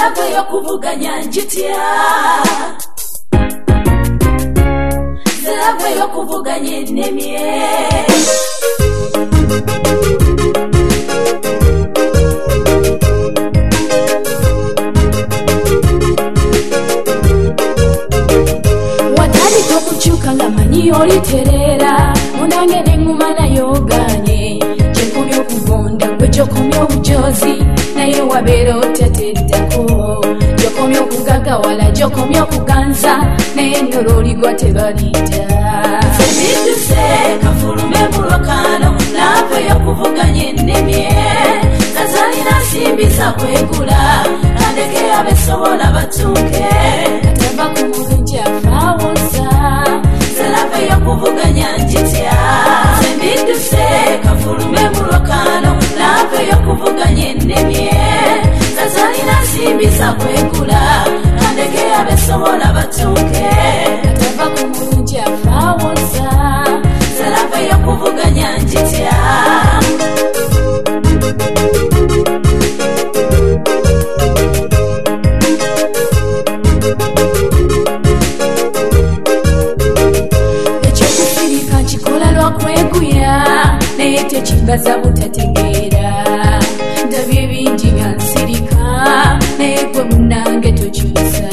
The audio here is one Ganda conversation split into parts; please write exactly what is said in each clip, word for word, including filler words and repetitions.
Selava yokuvuganya njitya Selava yokuvuganya nemye Watari tokuchuka ngamanyi oliterera Munange nengumana yoganye Jekumyo kugonda kwe jokumyo ujozi Naye wabero teteddako Jokomyo kugaga wala jokomyo kuganza Naye nololi gwa tebalita Sebituse kafulume mulokano Lave yokuvuganya ennemye Kazalina simbisa kwegula Kandeke abesobola batuke Katava kumugenja fawoza Selave yokuvuganya njitya Sebituse kafulume mulokano Lave yokuvuganya ennemye Kazalina simbisa kwegula Kandeke abesobola batuke Katava kumugenja fawoza Selave yokuvuganya njitya Naye tekingaza butategeera ndabye bingi nga nsirika naye gwe munnange tokyusa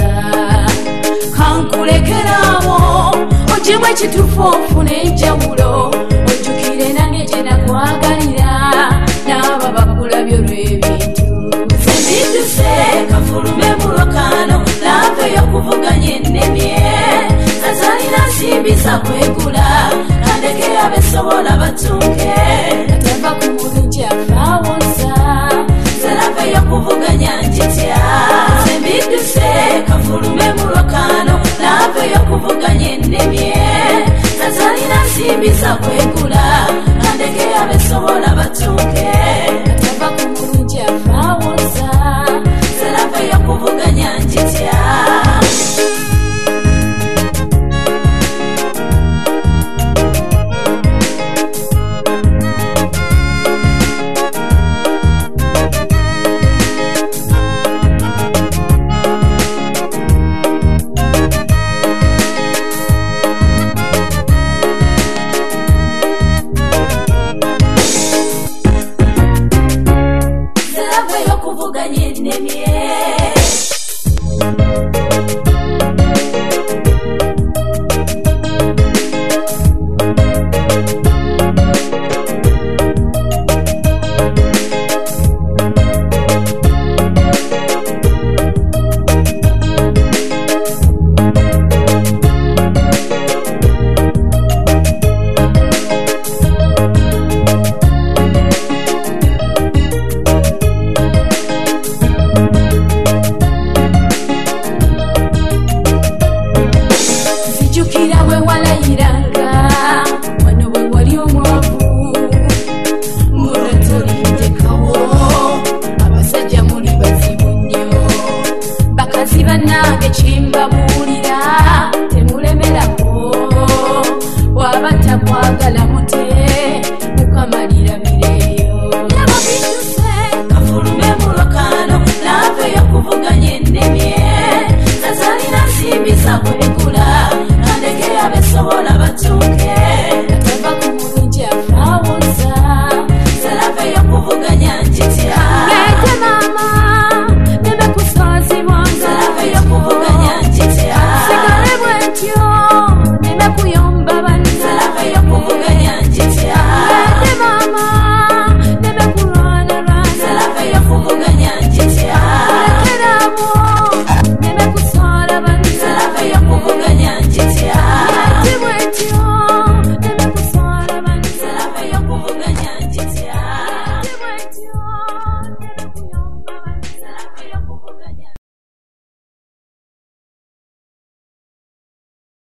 kankulekerawo ogyemu ekituufu ofune enjawulo ojjukire nange gye nakwagalira n'abo bakulabye olw'ebintu sembituse kafulume mulokano lave yokuvuganya ennemye kazalina simbisa kwegula Kandeke abesobola batuke